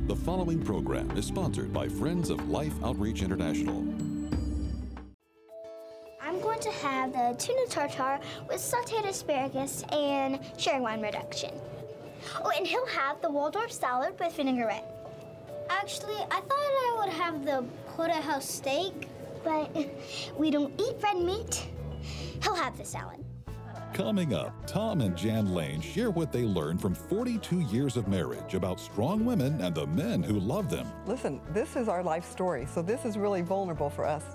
The following program is sponsored by Friends of Life Outreach International. I'm going to have the tuna tartare with sauteed asparagus and sherry wine reduction. Oh, and he'll have the Waldorf salad with vinaigrette. Actually, I thought I would have the porterhouse steak, but we don't eat red meat. He'll have the salad. Coming up, Tom and Jan Lane share what they learned from 42 years of marriage about strong women and the men who love them. Listen, this is our life story, so this is really vulnerable for us.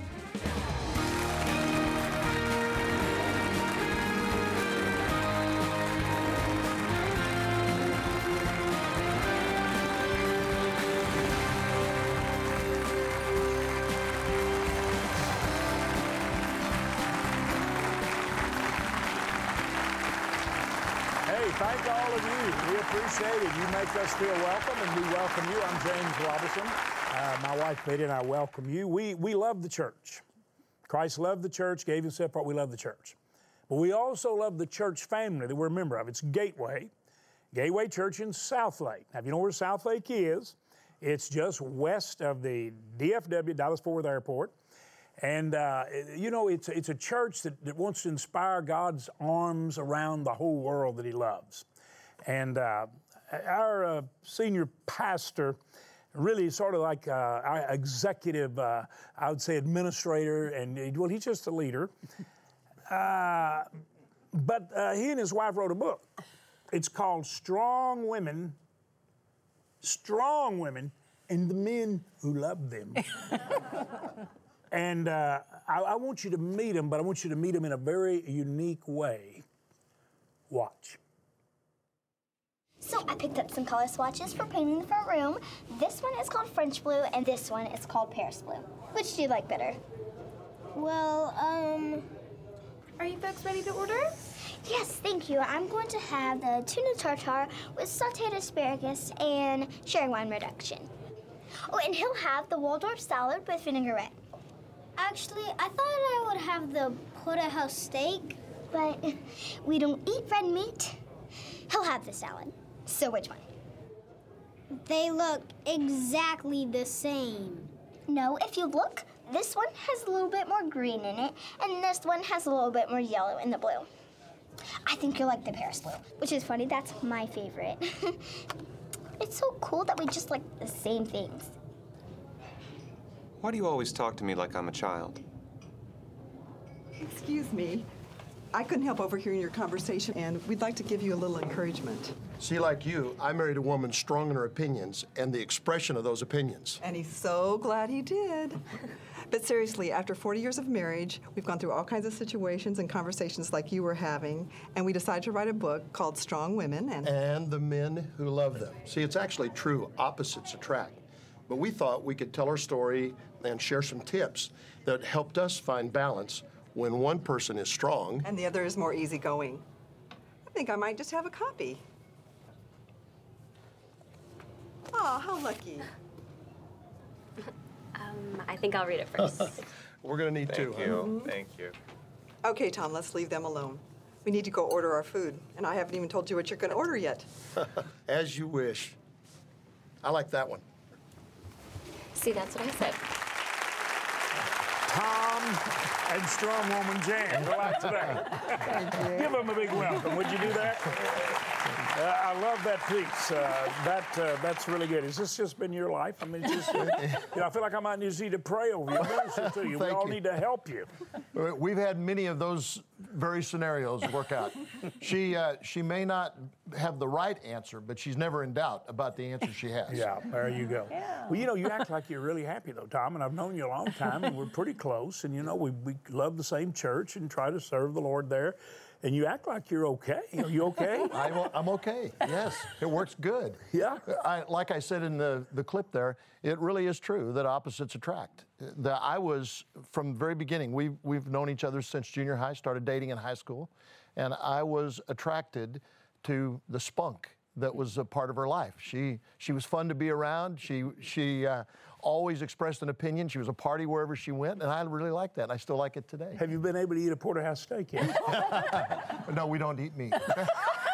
Thank all of you. We appreciate it. You make us feel welcome, and we welcome you. I'm James Robinson. My wife Betty and I welcome you. We love the church. Christ loved the church, gave himself for it. We love the church. But we also love the church family that we're a member of. It's Gateway Church in Southlake. Now, if you know where Southlake is, it's just west of the DFW, Dallas-Fort Worth Airport. And, it's a church that wants to inspire God's arms around the whole world that he loves. And our senior pastor, really sort of like our executive, I would say administrator, and he's just a leader. But he and his wife wrote a book. It's called Strong Women, and the Men Who Love Them. And I want you to meet him, but I want you to meet him in a very unique way. Watch. So I picked up some color swatches for painting the front room. This one is called French blue, and this one is called Paris blue. Which do you like better? Well, Are you folks ready to order? Yes, thank you. I'm going to have the tuna tartare with sauteed asparagus and sherry wine reduction. Oh, and he'll have the Waldorf salad with vinaigrette. Actually, I thought I would have the porterhouse steak, but we don't eat red meat. He'll have the salad. So which one? They look exactly the same. No, if you look, this one has a little bit more green in it, and this one has a little bit more yellow in the blue. I think you'll like the Paris blue, which is funny, that's my favorite. It's so cool that we just like the same things. Why do you always talk to me like I'm a child? Excuse me. I couldn't help overhearing your conversation, and we'd like to give you a little encouragement. See, like you, I married a woman strong in her opinions and the expression of those opinions. And he's so glad he did. But seriously, after 40 years of marriage, we've gone through all kinds of situations and conversations like you were having, and we decided to write a book called Strong Women and the Men Who Love Them. See, it's actually true. Opposites attract. But we thought we could tell our story and share some tips that helped us find balance when one person is strong and the other is more easygoing. I think I might just have a copy. Oh, how lucky. I think I'll read it first. We're going to need two. Thank you. Thank you. Okay, Tom, let's leave them alone. We need to go order our food, and I haven't even told you what you're going to order yet. As you wish. I like that one. See, that's what I said. Tom and strong woman Jan, go out today. Give them a big welcome. Would you do that? I love that piece. That's really good. Has this just been your life? I mean, it's just, I feel like I might need to pray over you. Minister to you. We all need to help you. We've had many of those very scenarios work out. She may not have the right answer, but she's never in doubt about the answer she has. Yeah, there you go. Yeah. Well, you act like you're really happy, though, Tom, and I've known you a long time, and we're pretty close, and, we love the same church and try to serve the Lord there. And you act like you're okay. Are you okay? I'm okay, yes. It works good. Yeah. Like I said in the clip there, it really is true that opposites attract. I was, from the very beginning, we've known each other since junior high, started dating in high school, and I was attracted to the spunk that was a part of her life. She was fun to be around. She always expressed an opinion. She was a party wherever she went, and I really liked that, and I still like it today. Have you been able to eat a porterhouse steak yet? No, we don't eat meat.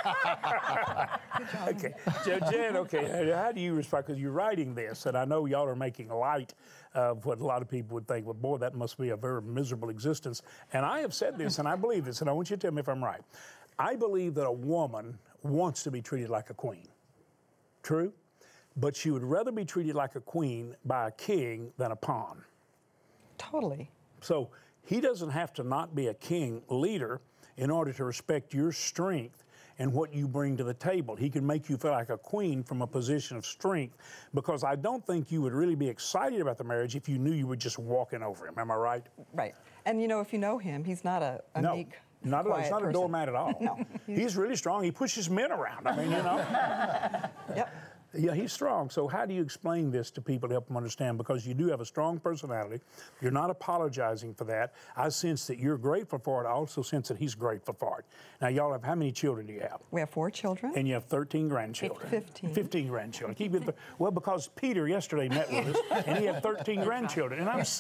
Okay, Jan, okay, how do you respond? Because you're writing this, and I know y'all are making light of what a lot of people would think, well, boy, that must be a very miserable existence. And I have said this, and I believe this, and I want you to tell me if I'm right. I believe that a woman wants to be treated like a queen. True? But she would rather be treated like a queen by a king than a pawn. Totally. So he doesn't have to not be a king leader in order to respect your strength and what you bring to the table. He can make you feel like a queen from a position of strength, because I don't think you would really be excited about the marriage if you knew you were just walking over him. Am I right? Right. And you know, if you know him, he's not a meek, not quiet he's not person. a doormat at all. No. He's really strong. He pushes men around. I mean, you know. Yep. Yeah, he's strong. So how do you explain this to people to help them understand? Because you do have a strong personality. You're not apologizing for that. I sense that you're grateful for it. I also sense that he's grateful for it. Now, y'all have, how many children do you have? We have 4 children. And you have 13 grandchildren. 15. 15 grandchildren. Keep it, well, because Peter yesterday met with us, and he had 13 grandchildren. And I'm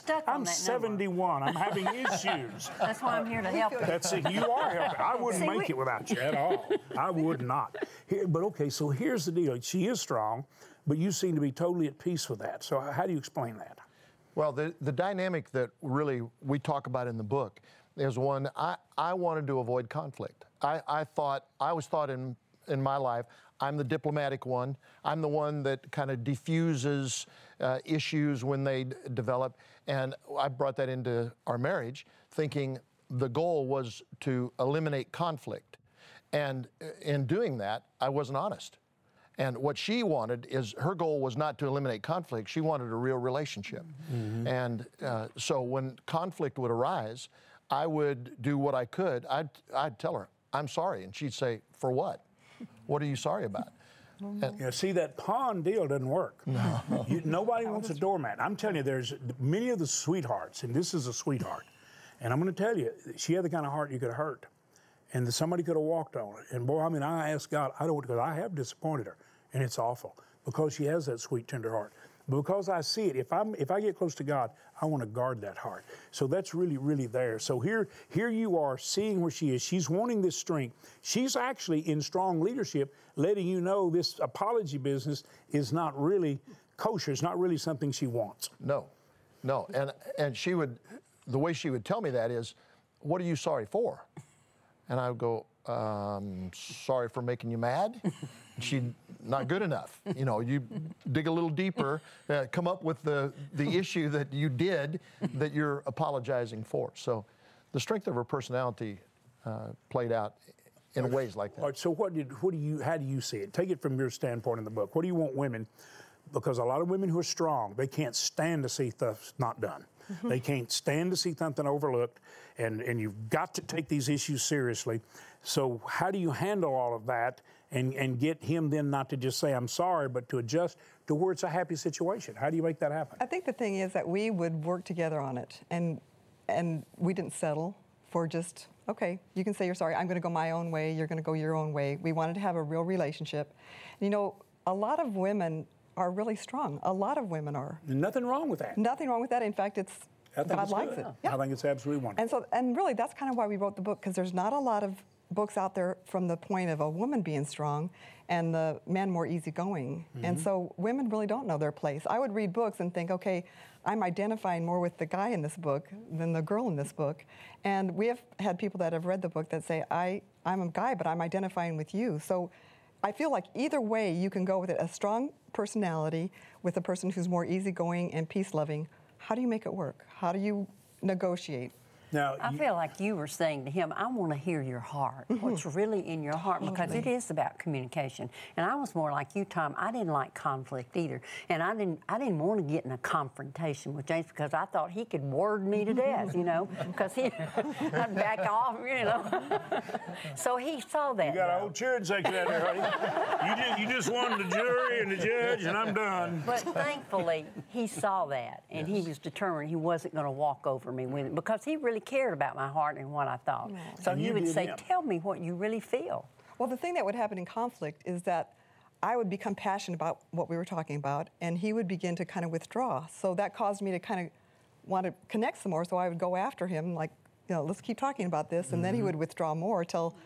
71. I'm having issues. That's why I'm here to help you. That's it. You are helping. I wouldn't make it without you at all. I would not. But okay, so here's the deal. She is strong, but you seem to be totally at peace with that. So how do you explain that? Well, the dynamic that really we talk about in the book is one, I wanted to avoid conflict. I always thought in my life, I'm the diplomatic one. I'm the one that kind of diffuses issues when they develop. And I brought that into our marriage, thinking the goal was to eliminate conflict. And in doing that, I wasn't honest. And what she wanted is, her goal was not to eliminate conflict. She wanted a real relationship. Mm-hmm. And so when conflict would arise, I would do what I could. I'd tell her, I'm sorry. And she'd say, for what? What are you sorry about? And, you know, see, that pawn deal doesn't work. No. Nobody wants a doormat. I'm telling you, there's many of the sweethearts, and this is a sweetheart. And I'm going to tell you, she had the kind of heart you could hurt. And somebody could have walked on it. And boy, I mean, I asked God, because I have disappointed her, and it's awful, because she has that sweet, tender heart. But because I see it, if I get close to God, I want to guard that heart. So that's really, really there. So here you are seeing where she is. She's wanting this strength. She's actually in strong leadership, letting you know this apology business is not really kosher. It's not really something she wants. No. And she would, the way she would tell me that is, what are you sorry for? And I would go, sorry for making you mad. She'd, not good enough. You know, you dig a little deeper, come up with the issue that you did that you're apologizing for. So the strength of her personality played out in ways like that. All right, so how do you see it? Take it from your standpoint in the book. What do you want women, because a lot of women who are strong, they can't stand to see stuff not done. Mm-hmm. They can't stand to see something overlooked, and you've got to take these issues seriously. So how do you handle all of that and get him then not to just say, I'm sorry, but to adjust to where it's a happy situation? How do you make that happen? I think the thing is that we would work together on it, and we didn't settle for just, okay, you can say you're sorry, I'm going to go my own way, you're going to go your own way. We wanted to have a real relationship. You know, a lot of women are really strong. A lot of women are. Nothing wrong with that. Nothing wrong with that. In fact, God likes it. Yeah. I think it's absolutely wonderful. And really, that's kind of why we wrote the book, because there's not a lot of books out there from the point of a woman being strong and the man more easygoing. Mm-hmm. And so women really don't know their place. I would read books and think, okay, I'm identifying more with the guy in this book than the girl in this book. And we have had people that have read the book that say, I'm a guy, but I'm identifying with you. So I feel like either way you can go with it. A strong personality with a person who's more easygoing and peace-loving. How do you make it work? How do you negotiate? Now, I feel like you were saying to him, I want to hear your heart, what's really in your heart, because it is about communication. And I was more like you, Tom. I didn't like conflict either. And I didn't want to get in a confrontation with James, because I thought he could word me to death, you know, because I'd back off, you know. So he saw that. You got a whole cheering section out there, honey. You just won the jury and the judge, and I'm done. But thankfully, he saw that, and he was determined he wasn't going to walk over me with it, because he really cared about my heart and what I thought. No. So he would say, tell me what you really feel. Well, the thing that would happen in conflict is that I would become passionate about what we were talking about, and he would begin to kind of withdraw. So that caused me to kind of want to connect some more, so I would go after him, like, you know, let's keep talking about this, and then he would withdraw more till,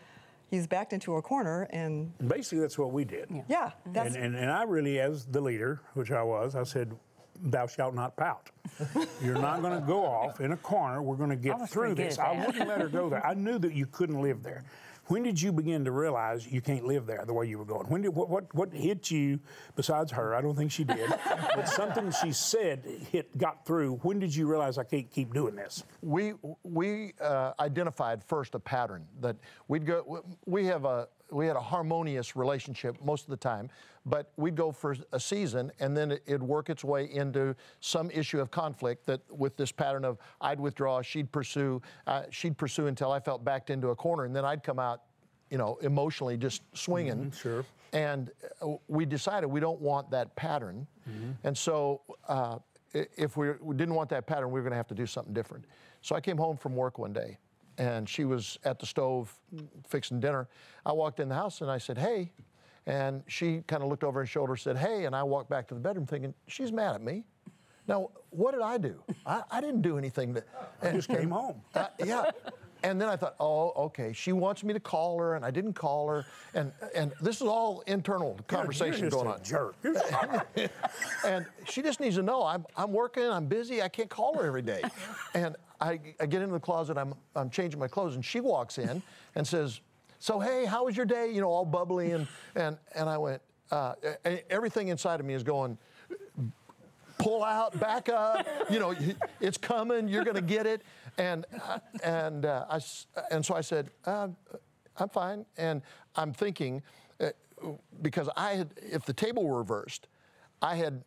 he's backed into a corner, and basically that's what we did. yeah, that's And I really, as the leader, which I was, I said, thou shalt not pout. You're not going to go off in a corner. We're going to get through this. I wouldn't let her go there. I knew that you couldn't live there. When did you begin to realize you can't live there the way you were going? When did what hit you besides her? I don't think she did, but something she said got through. When did you realize I can't keep doing this? We identified first a pattern that we'd go. We had a harmonious relationship most of the time, but we'd go for a season and then it'd work its way into some issue of conflict that with this pattern of I'd withdraw, she'd pursue until I felt backed into a corner, and then I'd come out, emotionally just swinging. Sure. And we decided we don't want that pattern. And so if we didn't want that pattern, we were going to have to do something different. So I came home from work one day, and she was at the stove fixing dinner. I walked in the house and I said, hey. And she kind of looked over her shoulder, said, hey. And I walked back to the bedroom thinking, she's mad at me. Now, what did I do? I didn't do anything. I just came home. Yeah. And then I thought, oh, okay, she wants me to call her, and I didn't call her. And this is all internal conversation going on. Jerk. And she just needs to know I'm working, I'm busy, I can't call her every day. And I get into the closet, I'm changing my clothes, and she walks in and says, so hey, how was your day? All bubbly, and I went, everything inside of me is going, pull out, back up, it's coming, you're gonna get it. And so I said, I'm fine. And I'm thinking, because if the table were reversed, I had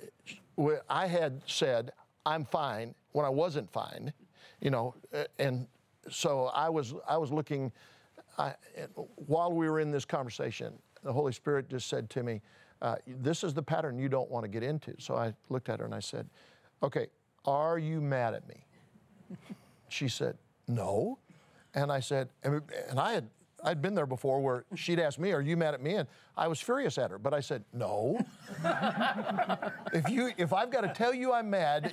said, I'm fine when I wasn't fine, and so I was looking, while we were in this conversation, the Holy Spirit just said to me, this is the pattern you don't want to get into. So I looked at her and I said, okay, are you mad at me? She said, no. And I said, and I'd been there before where she'd ask me, are you mad at me? And I was furious at her, but I said, no. If I've got to tell you I'm mad,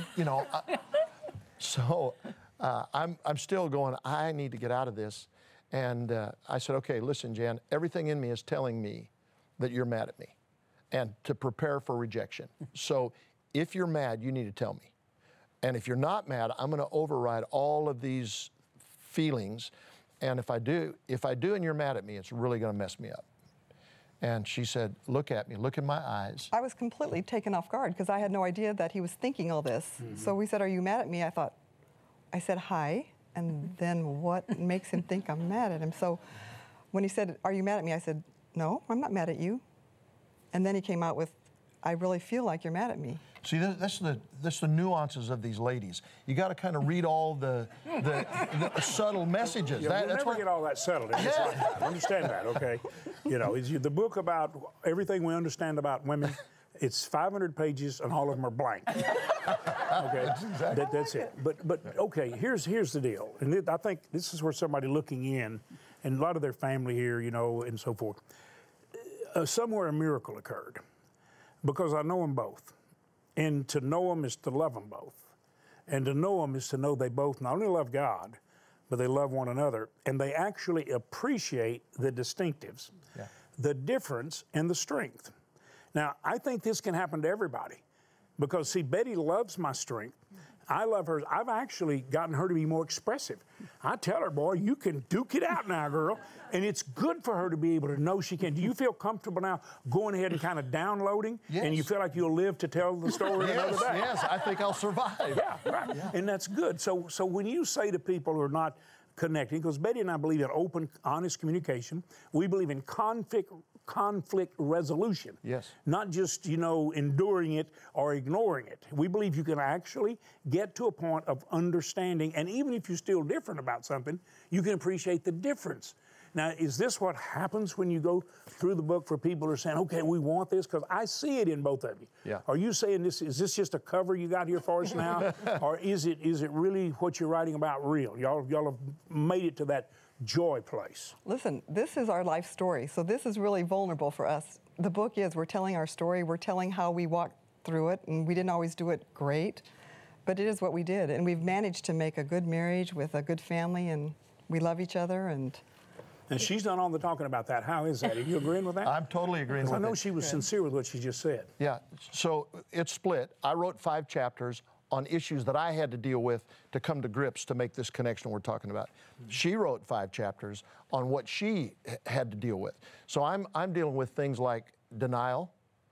so I'm still going, I need to get out of this. And I said, okay, listen, Jan, everything in me is telling me that you're mad at me and to prepare for rejection. So if you're mad, you need to tell me. And if you're not mad, I'm going to override all of these feelings. And if I do and you're mad at me, it's really going to mess me up. And she said, look at me, look in my eyes. I was completely taken off guard because I had no idea that he was thinking all this. So we said, are you mad at me? I said, hi. And then what makes him think I'm mad at him? So when he said, are you mad at me? I said, no, I'm not mad at you. And then he came out with, I really feel like you're mad at me. See, that's the nuances of these ladies. You got to kind of read all the subtle messages. Yeah, we'll never get all that settled in this lifetime. Understand that, okay? The book about everything we understand about women, it's 500 pages and all of them are blank. Okay, that's it. But okay, here's the deal, and I think this is where somebody looking in, and a lot of their family here, and so forth. Somewhere a miracle occurred, because I know them both. And to know them is to love them both. And to know them is to know they both not only love God, but they love one another. And they actually appreciate the distinctives, the difference, and the strength. Now, I think this can happen to everybody. Because, see, Betty loves my strength. I love hers. I've actually gotten her to be more expressive. I tell her, boy, you can duke it out now, girl. And it's good for her to be able to know she can. Do you feel comfortable now going ahead and kind of downloading? Yes. And you feel like you'll live to tell the story another day? Yes, I think I'll survive. Yeah, right. Yeah. And that's good. So when you say to people who are not connecting, because Betty and I believe in open, honest communication. We believe in conflict resolution. Yes. Not just, enduring it or ignoring it. We believe you can actually get to a point of understanding, and even if you're still different about something, you can appreciate the difference. Now, is this what happens when you go through the book for people who are saying, okay, we want this? Because I see it in both of you. Yeah. Are you saying is this just a cover you got here for us now? Or is it really what you're writing about real? Y'all have made it to that joy place. Listen, this is our life story, so this is really vulnerable for us. The book is, we're telling our story, we're telling how we walked through it, and we didn't always do it great, but it is what we did. And we've managed to make a good marriage with a good family, and we love each other, and And she's done all the talking about that. How is that? Are you agreeing with that? I'm totally agreeing with I know it. she was sincere with what she just said. Yeah, so it's split. I wrote 5 chapters on issues that I had to deal with to come to grips to make this connection we're talking about. She wrote 5 chapters on what she had to deal with. So I'm dealing with things like denial.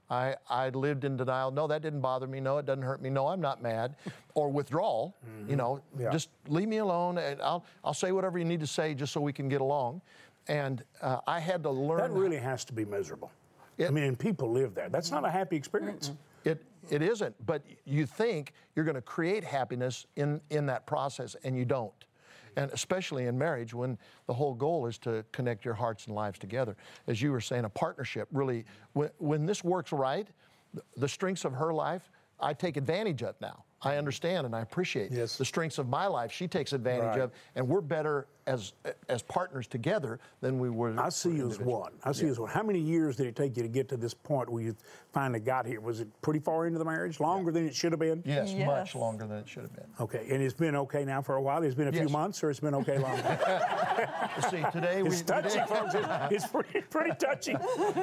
I lived in denial. No, that didn't bother me. No, it doesn't hurt me. No, I'm not mad. Or withdrawal. You know, just leave me alone. And I'll say whatever you need to say just so we can get along. And I had to learn. That really has to be miserable. I mean, and people live there. That's not a happy experience. It isn't, but you think you're going to create happiness in that process, and you don't. And especially in marriage, when the whole goal is to connect your hearts and lives together. As you were saying, a partnership, really, when this works right, the strengths of her life, I take advantage of now. I understand and I appreciate the strengths of my life she takes advantage of, and we're better as partners together than we were. I see you as one. I see you as one. How many years did it take you to get to this point where you finally got here? Was it pretty far into the marriage? Longer than it should have been? Yes, much longer than it should have been. Okay, and it's been okay now for a while? It's been a few months, or it's been okay longer? See, today it's touchy, folks. It's pretty touchy.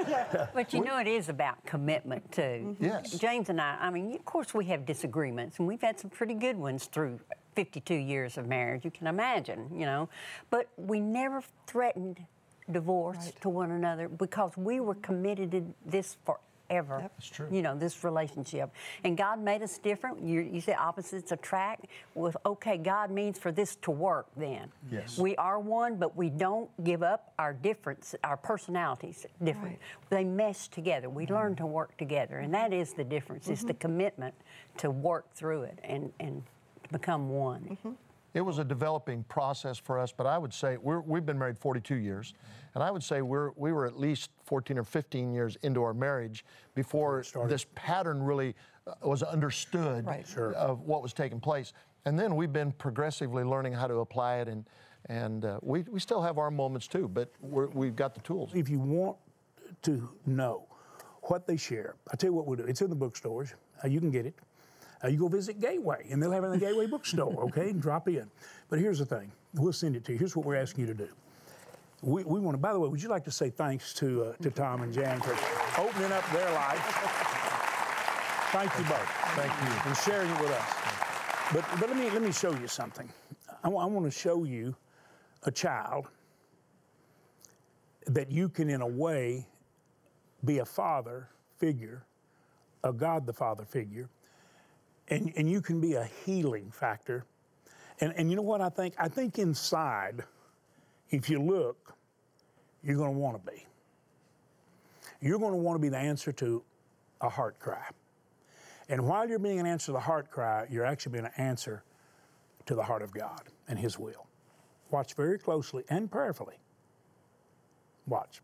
But you know, it is about commitment too. Yes. James and I mean, of course we have disagreements, and we've had some pretty good ones through 52 years of marriage, you can imagine, you know. But we never threatened divorce to one another because we were committed to this forever. That's true. You know, this relationship. And God made us different. You say opposites attract. Well, okay, God means for this to work then. Yes. We are one, but we don't give up our difference, our personalities different. They mesh together. We learn to work together, and that is the difference. It's the commitment to work through it and become one. It was a developing process for us, but I would say we've been married 42 years, and I would say we were at least 14 or 15 years into our marriage before this pattern really was understood of what was taking place. And then we've been progressively learning how to apply it, and we still have our moments too, but we've got the tools. If you want to know what they share, I tell you what we'll do. It's in the bookstores. You can get it. You go visit Gateway, and they'll have it in the Gateway bookstore, okay, and drop in. But here's the thing. We'll send it to you. Here's what we're asking you to do. We want to, by the way, would you like to say thanks to Tom and Jan for opening up their life? Thank you both. Thank you. And sharing it with us. But let me show you something. I want to show you a child that you can, in a way, be a father figure, a God the Father figure, and you can be a healing factor. And you know what I think? I think inside, if you look, you're going to want to be. You're going to want to be the answer to a heart cry. And while you're being an answer to the heart cry, you're actually being an answer to the heart of God and His will. Watch very closely and prayerfully. Watch.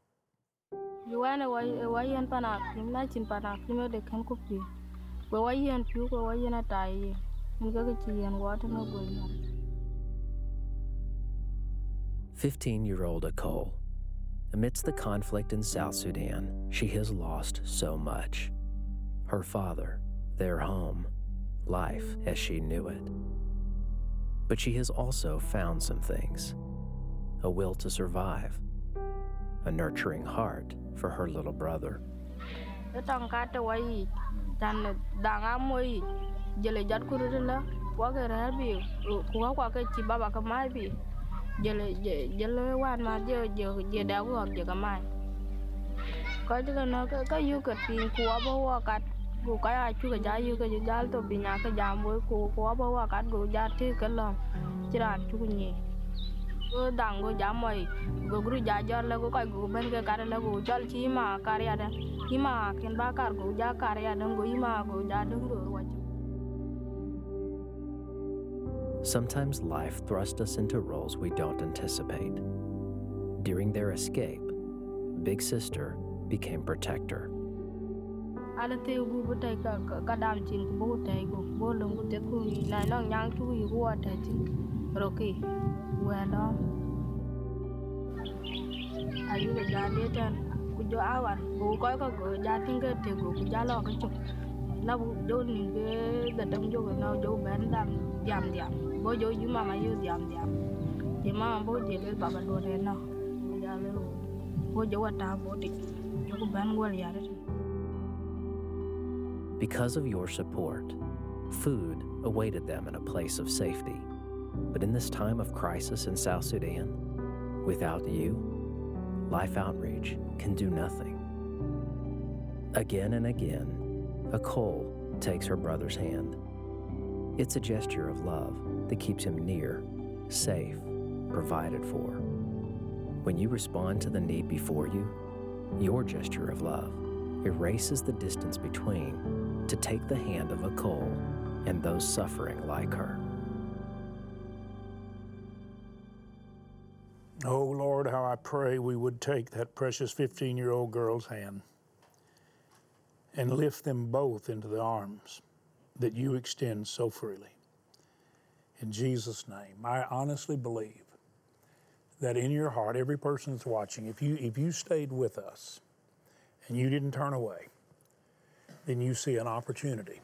Go 15-year-old Nicole. Amidst the conflict in South Sudan, she has lost so much. Her father, their home, life as she knew it. But she has also found some things. A will to survive. A nurturing heart for her little brother. Sometimes life thrusts us into roles we don't anticipate. During their escape, Big Sister became protector. Because of your support, food awaited them in a place of safety. But in this time of crisis in South Sudan, without you, Life Outreach can do nothing. Again and again, Akol takes her brother's hand. It's a gesture of love that keeps him near, safe, provided for. When you respond to the need before you, your gesture of love erases the distance between to take the hand of Akol and those suffering like her. Oh, Lord, how I pray we would take that precious 15-year-old girl's hand and lift them both into the arms that you extend so freely. In Jesus' name, I honestly believe that in your heart, every person that's watching, if you stayed with us and you didn't turn away, then you see an opportunity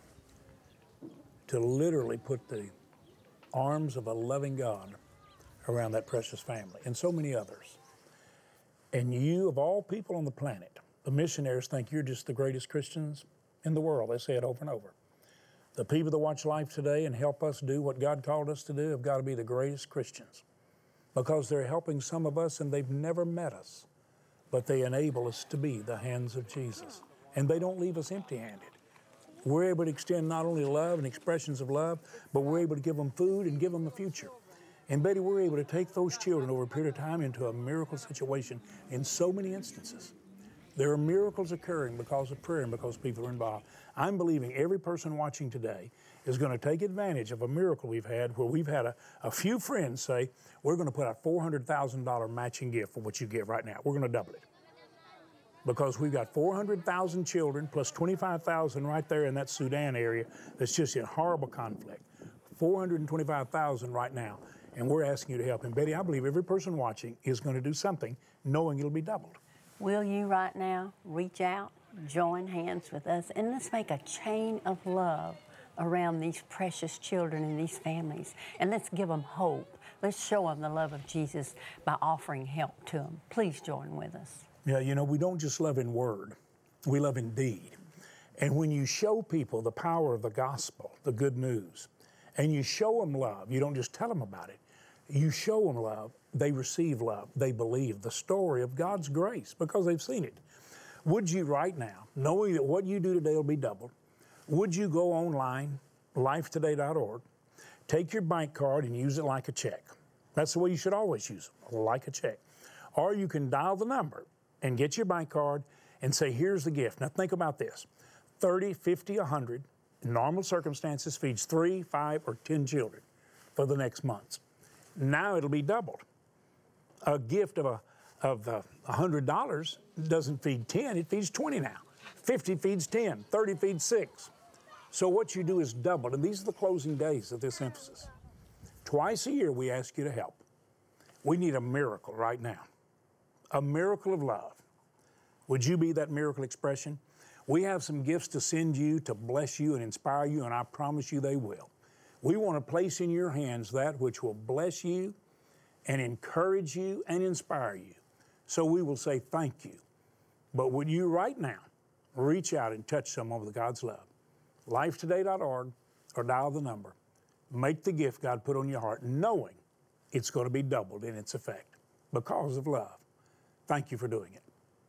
to literally put the arms of a loving God around that precious family and so many others. And you, of all people on the planet, the missionaries think you're just the greatest Christians in the world. They say it over and over. The people that watch Life Today and help us do what God called us to do have got to be the greatest Christians, because they're helping some of us and they've never met us, but they enable us to be the hands of Jesus. And they don't leave us empty-handed. We're able to extend not only love and expressions of love, but we're able to give them food and give them a future. And Betty, we're able to take those children over a period of time into a miracle situation in so many instances. There are miracles occurring because of prayer and because people are involved. I'm believing every person watching today is going to take advantage of a miracle we've had, where we've had a few friends say, we're going to put out $400,000 matching gift for what you give right now. We're going to double it. Because we've got 400,000 children plus 25,000 right there in that Sudan area that's just in horrible conflict. 425,000 right now. And we're asking you to help. And Betty, I believe every person watching is going to do something knowing it'll be doubled. Will you right now reach out, join hands with us, and let's make a chain of love around these precious children and these families. And let's give them hope. Let's show them the love of Jesus by offering help to them. Please join with us. Yeah, you know, we don't just love in word, we love in deed. And when you show people the power of the gospel, the good news, and you show them love, you don't just tell them about it, you show them love, they receive love, they believe the story of God's grace because they've seen it. Would you right now, knowing that what you do today will be doubled, would you go online, lifetoday.org, take your bank card and use it like a check? That's the way you should always use it, like a check. Or you can dial the number and get your bank card and say, here's the gift. Now think about this. 30, 50, 100, in normal circumstances, feeds 3, 5, or 10 children for the next months. Now it'll be doubled. A gift of $100 doesn't feed 10, it feeds 20 now. 50 feeds 10, 30 feeds 6. So what you do is doubled, and these are the closing days of this emphasis. Twice a year we ask you to help. We need a miracle right now. A miracle of love. Would you be that miracle expression? We have some gifts to send you to bless you and inspire you, and I promise you they will. We want to place in your hands that which will bless you and encourage you and inspire you. So we will say thank you. But would you right now reach out and touch someone with God's love? Lifetoday.org or dial the number. Make the gift God put on your heart, knowing it's going to be doubled in its effect because of love. Thank you for doing it.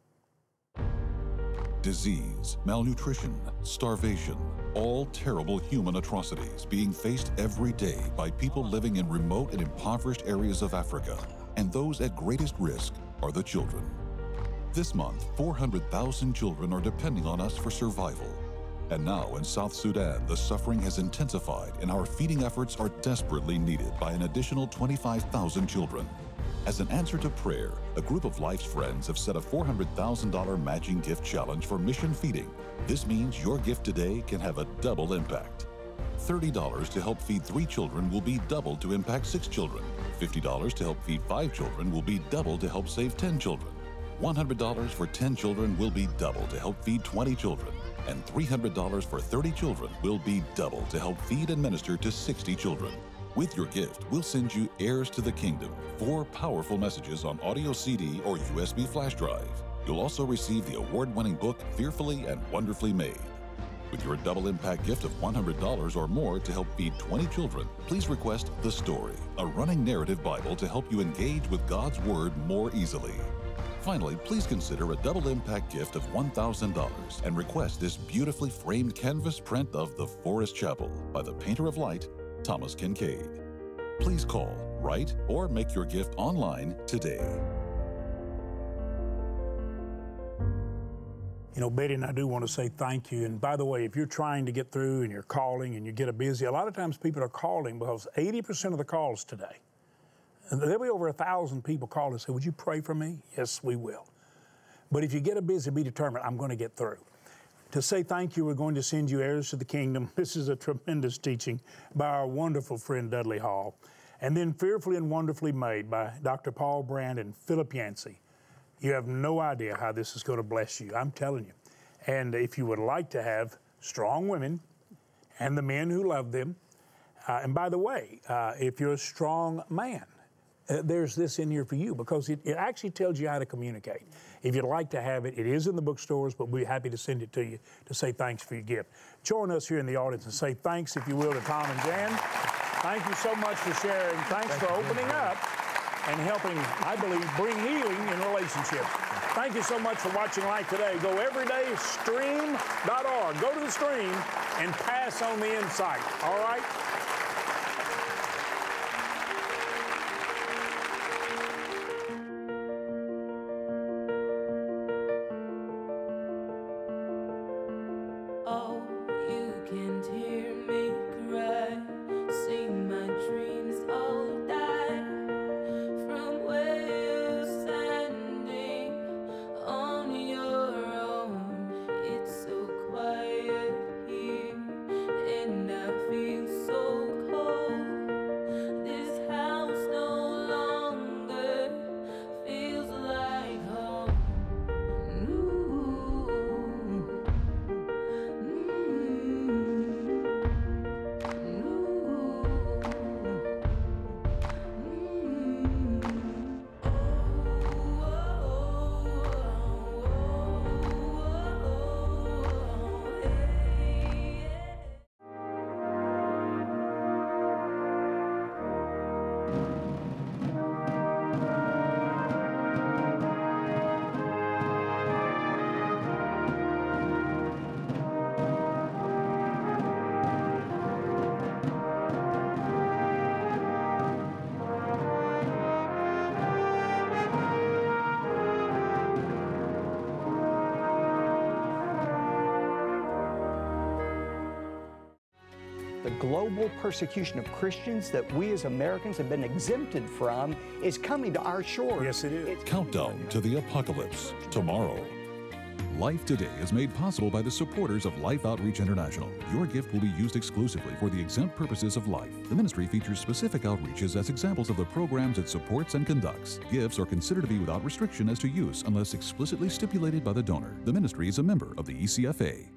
Disease, malnutrition, starvation, all terrible human atrocities being faced every day by people living in remote and impoverished areas of Africa. And those at greatest risk are the children. This month, 400,000 children are depending on us for survival. And now in South Sudan, the suffering has intensified and our feeding efforts are desperately needed by an additional 25,000 children. As an answer to prayer, a group of Life's friends have set a $400,000 matching gift challenge for mission feeding. This means your gift today can have a double impact. $30 to help feed 3 children will be doubled to impact 6 children. $50 to help feed 5 children will be doubled to help save 10 children. $100 for 10 children will be doubled to help feed 20 children. And $300 for 30 children will be doubled to help feed and minister to 60 children. With your gift, we'll send you Heirs to the Kingdom, 4 powerful messages on audio CD or USB flash drive. You'll also receive the award-winning book, Fearfully and Wonderfully Made. With your double impact gift of $100 or more to help feed 20 children, please request The Story, a running narrative Bible to help you engage with God's Word more easily. Finally, please consider a double impact gift of $1,000 and request this beautifully framed canvas print of The Forest Chapel by the painter of light, Thomas Kincaid. Please call, write, or make your gift online today. You know, Betty and I do want to say thank you. And by the way, if you're trying to get through and you're calling and you get a lot of times people are calling because 80% of the calls today, and there'll be over 1,000 people call and say, would you pray for me? Yes, we will. But if you get busy, be determined, I'm going to get through. To say thank you, we're going to send you Heirs to the Kingdom. This is a tremendous teaching by our wonderful friend Dudley Hall. And then Fearfully and Wonderfully Made by Dr. Paul Brand and Philip Yancey. You have no idea how this is going to bless you, I'm telling you. And if you would like to have strong women and the men who love them, and by the way, if you're a strong man, there's this in here for you because it actually tells you how to communicate. If you'd like to have it, it is in the bookstores, but we're happy to send it to you to say thanks for your gift. Join us here in the audience and say thanks, if you will, to Tom and Jan. Thank you so much for sharing. Thanks for opening up and helping, I believe, bring healing in relationships. Thank you so much for watching Light Today. Go everydaystream.org. Go to the stream and pass on the insight, all right? The global persecution of Christians that we as Americans have been exempted from is coming to our shores. Yes, it is. Countdown to the apocalypse, tomorrow. Life Today is made possible by the supporters of Life Outreach International. Your gift will be used exclusively for the exempt purposes of life. The ministry features specific outreaches as examples of the programs it supports and conducts. Gifts are considered to be without restriction as to use unless explicitly stipulated by the donor. The ministry is a member of the ECFA.